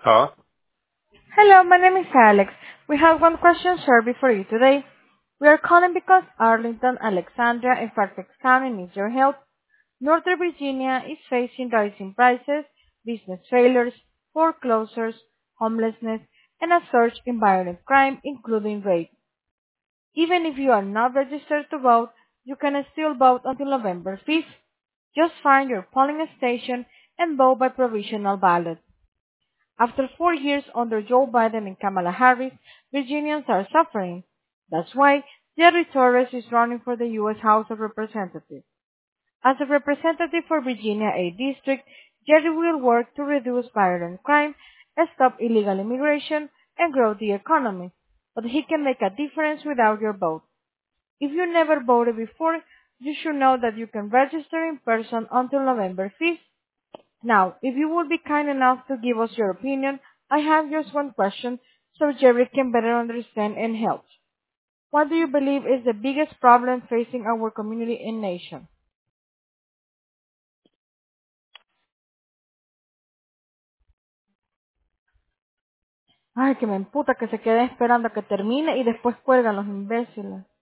Huh? Hello, my name is Alex. We have one question survey for you today. We are calling because Arlington, Alexandria, and Fairfax County needs your help. Northern Virginia is facing rising prices, business failures, foreclosures, homelessness, and a surge in violent crime, including rape. Even if you are not registered to vote, you can still vote until November 5th. Just find your polling station and vote by provisional ballot. After 4 years under Joe Biden and Kamala Harris, Virginians are suffering. That's why Jerry Torres is running for the U.S. House of Representatives. As a representative for Virginia 8 District, Jerry will work to reduce violent crime, stop illegal immigration, and grow the economy. But he can make a difference without your vote. If you never voted before, you should know that you can register in person until November 5th. Now, if you would be kind enough to give us your opinion, I have just one question so Jerry can better understand and help. What do you believe is the biggest problem facing our community and nation? Ay, que me emputa que se queden esperando a que termine y después cuelgan los imbéciles.